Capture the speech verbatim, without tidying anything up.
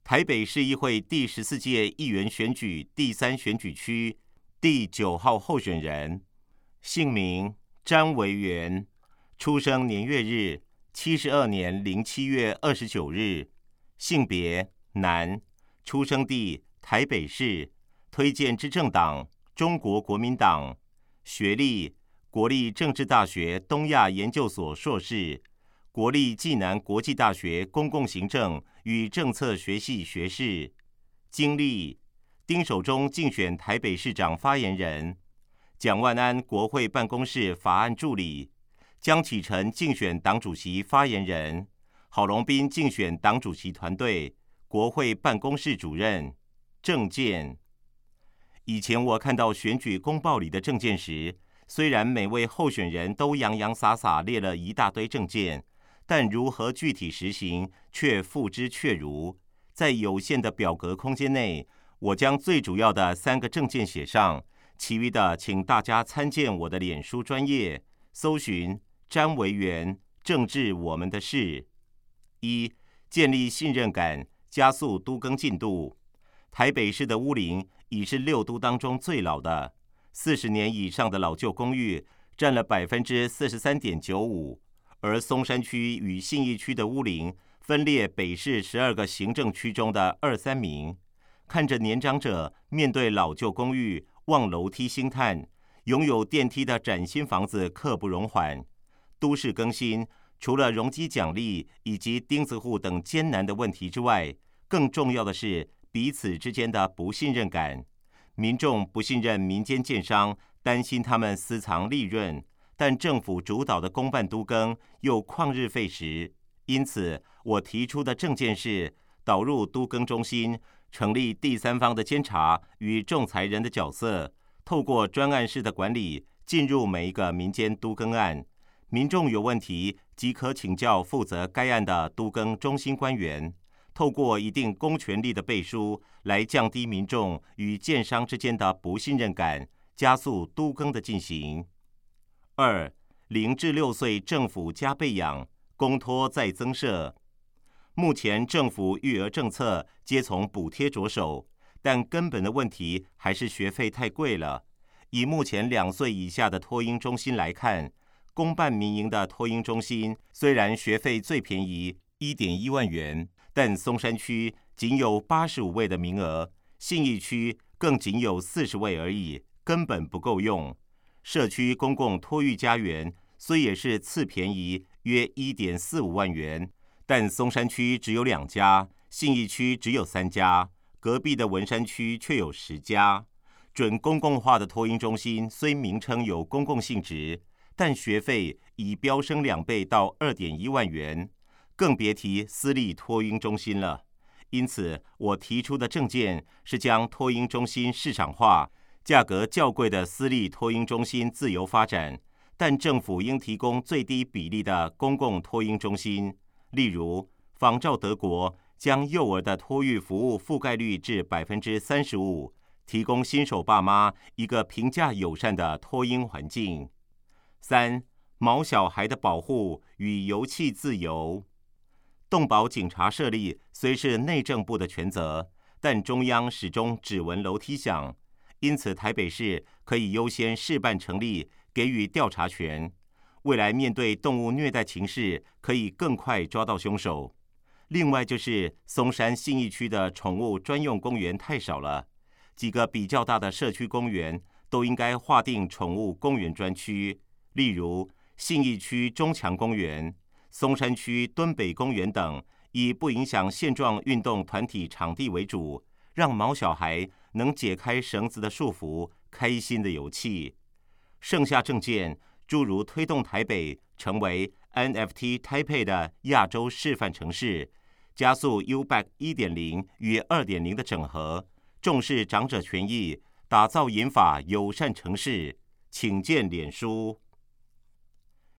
台北市议会第十四届议员选举第三选举区第九号候选人，姓名詹维元，出生年月日七十二年零七月二十九日，性别男，出生地台北市，推荐之政党中国国民党，学历国立政治大学东亚研究所硕士，国立暨南国际大学公共行政与政策学系学士，经历丁守中竞选台北市长发言人，蒋万安国会办公室法案助理，江启臣竞选党主席发言人，郝龙斌竞选党主席团队国会办公室主任。政见，以前我看到选举公报里的政见时，虽然每位候选人都洋洋洒洒列了一大堆政见，但如何具体实行却付之阙如。在有限的表格空间内，我将最主要的三个政见写上，其余的请大家参见我的脸书专页，搜寻詹维元政治我们的事。一、建立信任感，加速都更进度。台北市的屋龄已是六都当中最老的，四十年以上的老旧公寓占了百分之四十三点九五，而松山区与信义区的屋龄分列北市十二个行政区中的二三名。看着年长者面对老旧公寓望楼梯兴叹，拥有电梯的崭新房子刻不容缓。都市更新除了容积奖励以及钉子户等艰难的问题之外，更重要的是彼此之间的不信任感。民众不信任民间建商，担心他们私藏利润，但政府主导的公办都更又旷日费时。因此我提出的政见是导入都更中心，成立第三方的监察与仲裁人的角色，透过专案式的管理进入每一个民间都更案，民众有问题即可请教负责该案的都更中心官员，透过一定公权力的背书来降低民众与建商之间的不信任感，加速都更的进行。二、零至六岁政府加倍养，公托再增设。目前政府育儿政策皆从补贴着手，但根本的问题还是学费太贵了。以目前两岁以下的托婴中心来看，公办民营的托婴中心虽然学费最便宜 一点一万元，但松山区仅有八十五位的名额，信义区更仅有四十位而已，根本不够用。社区公共托育家园虽也是次便宜，约 一点四五万元，但松山区只有两家，信义区只有三家，隔壁的文山区却有十家。准公共化的托婴中心虽名称有公共性质，但学费已飙升两倍到 二点一万元，更别提私立托婴中心了。因此我提出的政见是将托婴中心市场化，价格较贵的私立托婴中心自由发展，但政府应提供最低比例的公共托婴中心，例如仿照德国，将幼儿的托育服务覆盖率至 百分之三十五， 提供新手爸妈一个评价友善的托婴环境。三、毛小孩的保护与游憩自由。动保警察设立虽是内政部的权责，但中央始终只闻楼梯响，因此台北市可以优先试办成立，给予调查权。未来面对动物虐待情势，可以更快抓到凶手。另外就是松山信义区的宠物专用公园太少了，几个比较大的社区公园都应该划定宠物公园专区，例如信义区中强公园、松山区敦北公园等，以不影响现状运动团体场地为主，让毛小孩能解开绳子的束缚，开心的游憩。剩下政见诸如推动台北成为 N F T Taipei 的亚洲示范城市，加速 U B A C 一点零 与 二点零 的整合，重视长者权益，打造银发友善城市，请见脸书。